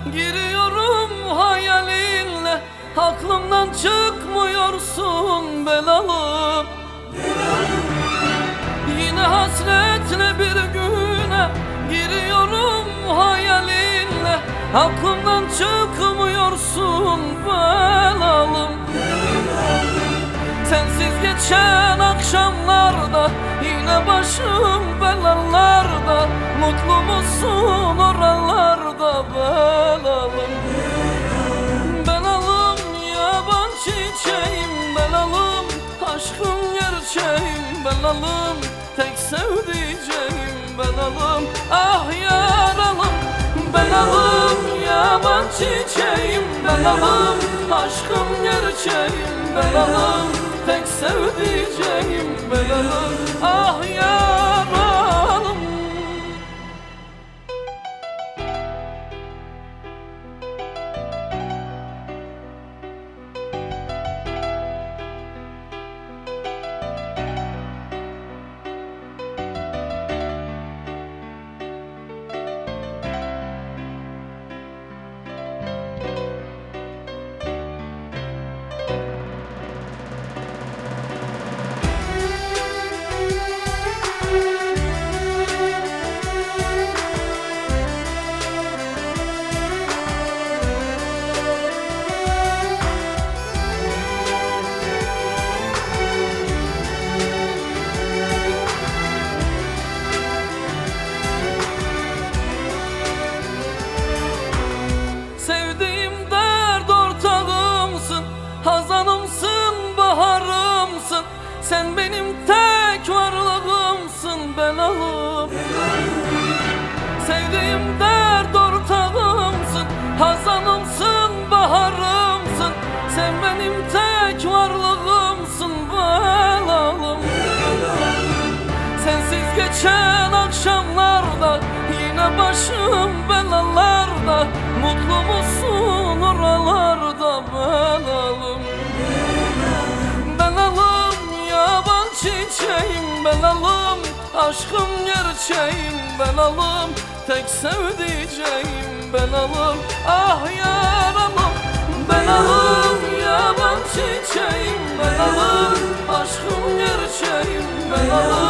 Giriyorum hayalinle, aklımdan çıkmıyorsun belalım. Yine hasretle bir güne giriyorum hayalinle, aklımdan çıkmıyorsun belalım. Sensiz geçen akşamlarda yine başım belalarda, mutlu musun oralarda belalım? Belalım yaban çiçeğim belalım, aşkım gerçeğim belalım, tek sevdiceğim belalım. Ah yaralım belalım, yaban çiçeğim belalım, aşkım gerçeğim belalım, tek sevdiceğim belalım. Ah yaralım. Hazanımsın, baharımsın, sen benim tek varlığımsın belalım. Sevdiğim dert ortağımsın, hazanımsın, baharımsın, sen benim tek varlığımsın belalım. Sensiz geçen akşamlarda yine başım belalarda, mutlu musun oralarda belalım? Belalım yaban çiçeğim belalım, aşkım gerçeğim belalım, tek sevdiceğim belalım. Ah yaralım belalım, yaban çiçeğim belalım, aşkım gerçeğim belalım,